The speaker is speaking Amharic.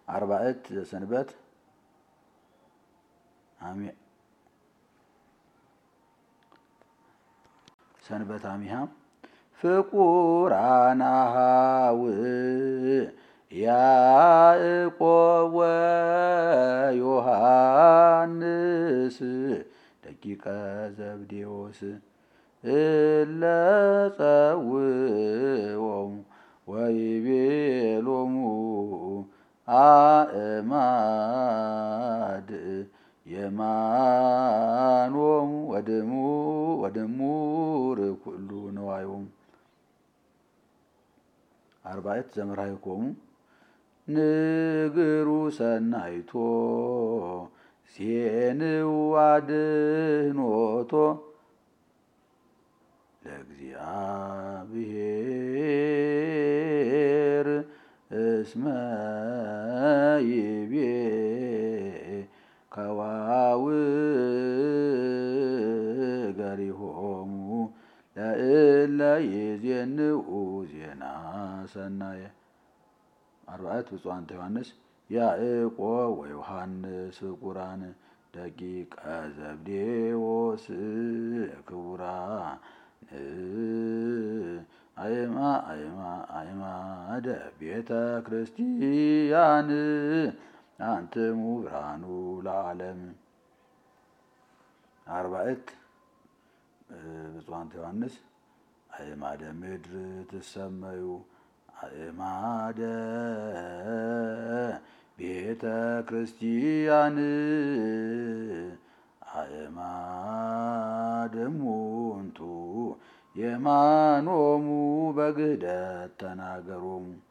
አርባዕት ሰንበት አሚሃ ፍቁራን አኀው ያዕቆብ ወዮሐንስ ደቂቀ ዘብዴዎስ እለ ጸውዖሙ ወይቤሎሙ አእማድ የማኖሙ ወድሙር ኩሉ ነዋዮሙ። አርባዕት ዘመርሃይኮሙ ንግሩ ሰናይቶ ዜንው አድኅኖቶ ለእግዚአብሔር እስመ ይቤ ከዋውገሪሆሙ ለእለ ይዜንኡ ዜና ሰናየ። አርባዕት ብፁዓንተ ዮሐንስ ያዕቆብ ወዮሐንስ ፍቁራን ደቂቀ ዘብዴዎስ ክቡራን አእማደ ቤተ ክርስቲያን አንትሙ ብርሃኑ ለዓለም። አርባዕት ብፁዓንተ ዮሐንስ አእማደ ምድር ትሰመዩ አእማደ ቤተ ክርስቲያን አእማድሙንቱ የማኖሙ በግህደት ተናገሮሙ።